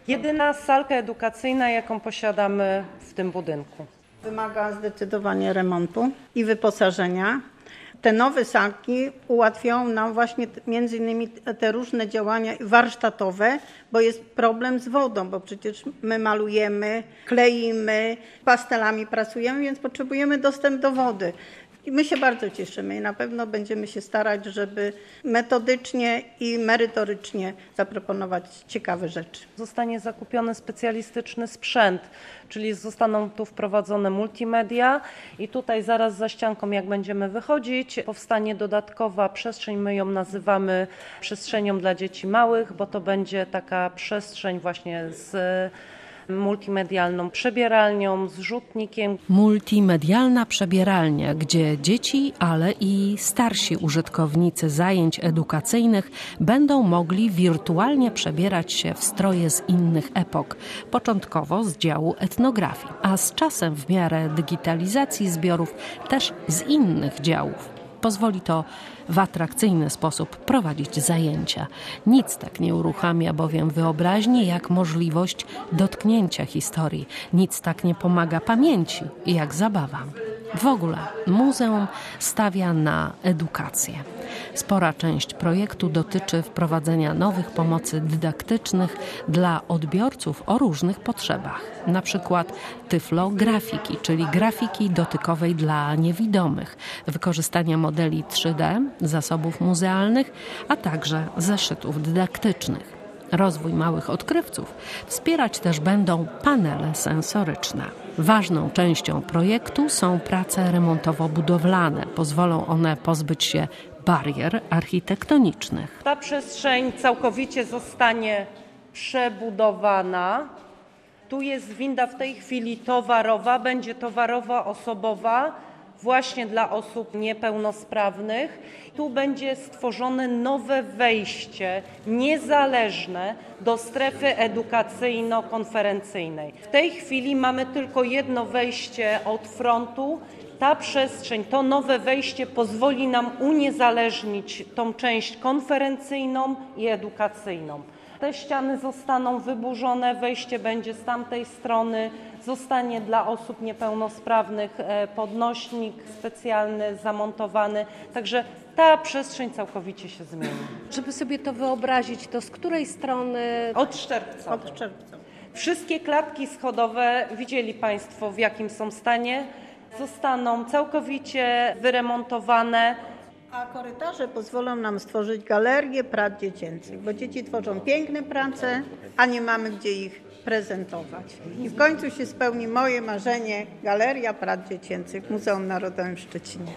Jedyna salka edukacyjna, jaką posiadamy w tym budynku. Wymaga zdecydowanie remontu i wyposażenia. Te nowe salki ułatwią nam właśnie między innymi te różne działania warsztatowe, bo jest problem z wodą, bo przecież my malujemy, kleimy, pastelami pracujemy, więc potrzebujemy dostęp do wody. I my się bardzo cieszymy i na pewno będziemy się starać, żeby metodycznie i merytorycznie zaproponować ciekawe rzeczy. Zostanie zakupiony specjalistyczny sprzęt, czyli zostaną tu wprowadzone multimedia i tutaj zaraz za ścianką, jak będziemy wychodzić, powstanie dodatkowa przestrzeń, my ją nazywamy przestrzenią dla dzieci małych, bo to będzie taka przestrzeń właśnie z multimedialną przebieralnią, z rzutnikiem. Multimedialna przebieralnia, gdzie dzieci, ale i starsi użytkownicy zajęć edukacyjnych będą mogli wirtualnie przebierać się w stroje z innych epok, początkowo z działu etnografii, a z czasem w miarę digitalizacji zbiorów też z innych działów. Pozwoli to w atrakcyjny sposób prowadzić zajęcia. Nic tak nie uruchamia bowiem wyobraźni jak możliwość dotknięcia historii. Nic tak nie pomaga pamięci jak zabawa. W ogóle muzeum stawia na edukację. Spora część projektu dotyczy wprowadzenia nowych pomocy dydaktycznych dla odbiorców o różnych potrzebach. Na przykład tyflografiki, czyli grafiki dotykowej dla niewidomych, wykorzystania modeli 3D, zasobów muzealnych, a także zeszytów dydaktycznych. Rozwój małych odkrywców wspierać też będą panele sensoryczne. Ważną częścią projektu są prace remontowo-budowlane. Pozwolą one pozbyć się barier architektonicznych. Ta przestrzeń całkowicie zostanie przebudowana. Tu jest winda w tej chwili towarowa, będzie towarowa, osobowa, właśnie dla osób niepełnosprawnych. Tu będzie stworzone nowe wejście niezależne do strefy edukacyjno-konferencyjnej. W tej chwili mamy tylko jedno wejście od frontu. Ta przestrzeń, to nowe wejście pozwoli nam uniezależnić tą część konferencyjną i edukacyjną. Te ściany zostaną wyburzone, wejście będzie z tamtej strony, zostanie dla osób niepełnosprawnych podnośnik specjalny zamontowany, także ta przestrzeń całkowicie się zmieni. Żeby sobie to wyobrazić, to z której strony? Od czerwca. Od czerwca. Wszystkie klatki schodowe, widzieli Państwo w jakim są stanie, zostaną całkowicie wyremontowane. A korytarze pozwolą nam stworzyć galerię prac dziecięcych, bo dzieci tworzą piękne prace, a nie mamy gdzie ich prezentować. I w końcu się spełni moje marzenie, Galeria Prac Dziecięcych w Muzeum Narodowym w Szczecinie.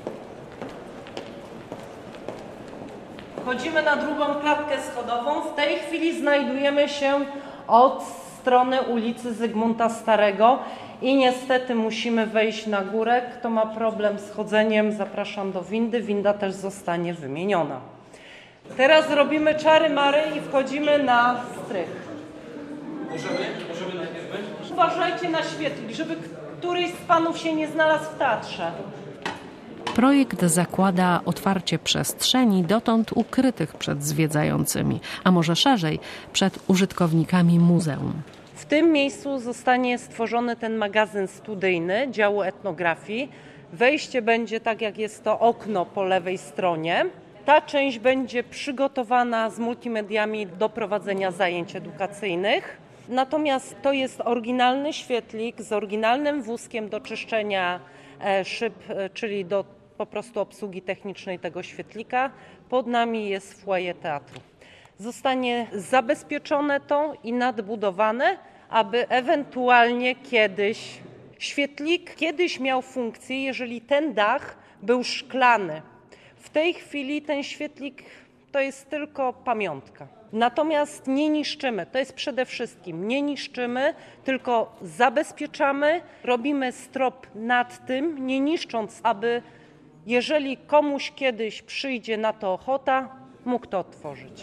Wchodzimy na drugą klatkę schodową. W tej chwili znajdujemy się od strony ulicy Zygmunta Starego i niestety musimy wejść na górę. Kto ma problem z chodzeniem, zapraszam do windy. Winda też zostanie wymieniona. Teraz robimy czary-mary i wchodzimy na strych. Możemy najpierw być? Uważajcie na świetlik, żeby któryś z panów się nie znalazł w teatrze. Projekt zakłada otwarcie przestrzeni dotąd ukrytych przed zwiedzającymi, a może szerzej przed użytkownikami muzeum. W tym miejscu zostanie stworzony ten magazyn studyjny działu etnografii. Wejście będzie tak, jak jest to okno po lewej stronie. Ta część będzie przygotowana z multimediami do prowadzenia zajęć edukacyjnych. Natomiast to jest oryginalny świetlik z oryginalnym wózkiem do czyszczenia szyb, czyli do po prostu obsługi technicznej tego świetlika. Pod nami jest foyer teatru. Zostanie zabezpieczone to i nadbudowane, aby ewentualnie świetlik kiedyś miał funkcję, jeżeli ten dach był szklany. W tej chwili ten świetlik to jest tylko pamiątka. Natomiast nie niszczymy, to jest przede wszystkim, nie niszczymy, tylko zabezpieczamy, robimy strop nad tym, nie niszcząc, aby jeżeli komuś kiedyś przyjdzie na to ochota, mógł to otworzyć.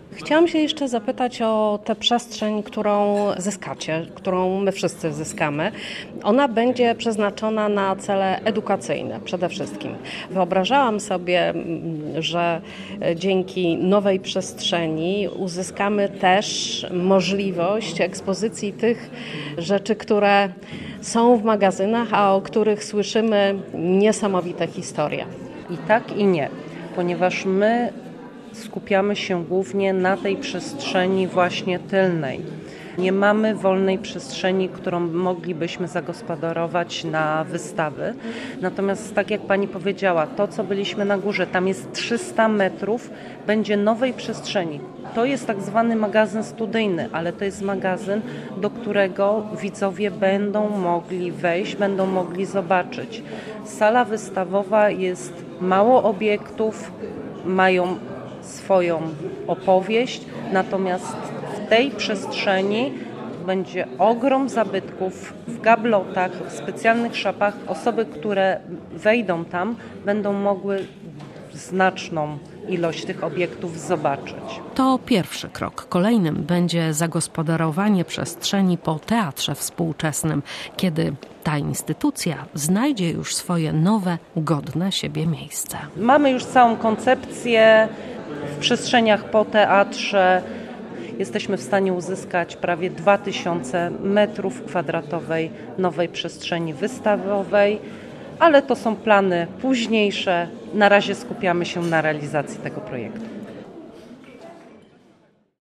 Chciałam się jeszcze zapytać o tę przestrzeń, którą zyskacie, którą my wszyscy zyskamy. Ona będzie przeznaczona na cele edukacyjne przede wszystkim. Wyobrażałam sobie, że dzięki nowej przestrzeni uzyskamy też możliwość ekspozycji tych rzeczy, które są w magazynach, a o których słyszymy niesamowite historie. I tak i nie, ponieważ my skupiamy się głównie na tej przestrzeni właśnie tylnej. Nie mamy wolnej przestrzeni, którą moglibyśmy zagospodarować na wystawy. Natomiast tak jak Pani powiedziała, to co byliśmy na górze, tam jest 300 metrów, będzie nowej przestrzeni. To jest tak zwany magazyn studyjny, ale to jest magazyn, do którego widzowie będą mogli wejść, będą mogli zobaczyć. Sala wystawowa jest mało obiektów, mają swoją opowieść, natomiast w tej przestrzeni będzie ogrom zabytków w gablotach, w specjalnych szapach. Osoby, które wejdą tam, będą mogły znaczną ilość tych obiektów zobaczyć. To pierwszy krok. Kolejnym będzie zagospodarowanie przestrzeni po teatrze współczesnym, kiedy ta instytucja znajdzie już swoje nowe, godne siebie miejsce. Mamy już całą koncepcję w przestrzeniach po teatrze. Jesteśmy w stanie uzyskać prawie 2000 metrów kwadratowej nowej przestrzeni wystawowej, ale to są plany późniejsze. Na razie skupiamy się na realizacji tego projektu.